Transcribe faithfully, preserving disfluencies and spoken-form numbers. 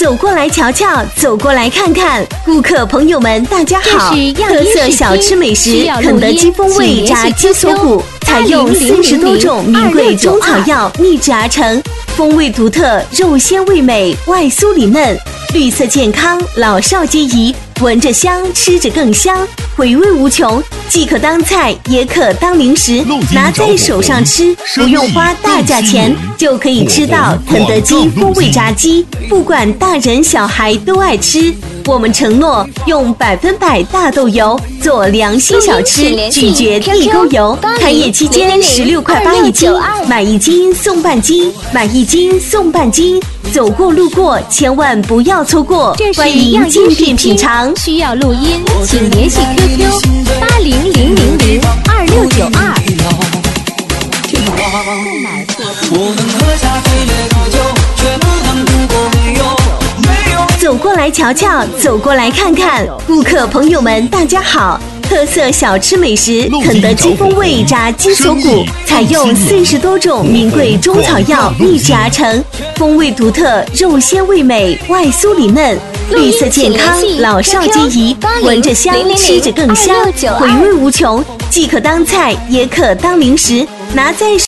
走过来瞧瞧，走过来看看，顾客朋友们大家好！特色小吃美食肯德基风味炸鸡锁骨，采用四十多种名贵中草药秘制而成，风味独特，肉鲜味美，外酥里嫩，绿色健康，老少皆宜，闻着香，吃着更香，回味无穷，既可当菜，也可当零食，拿在手上吃，不用花大价钱就可以吃到肯德基风味炸鸡，不管大人小孩都爱吃。我们承诺用百分百大豆油做良心小吃，拒绝地沟油。开业期间十六块八一斤，买一斤送半斤，买一斤送半斤。走过路过，千万不要错过！欢迎进店品尝。 需要录音，请联系 Q Q 八零零零零二六九二。 我们喝下最烈的酒，却不能度过没有。 走过来瞧瞧，走过来看看，顾客朋友们大家好！特色小吃美食肯德基风味炸鸡锁骨，采用四十多种名贵中草药秘制而成，风味独特，肉鲜味美，外酥里嫩，绿色健康，老少皆宜，闻着香，吃着更香，回味无穷，既可当菜，也可当零食，拿在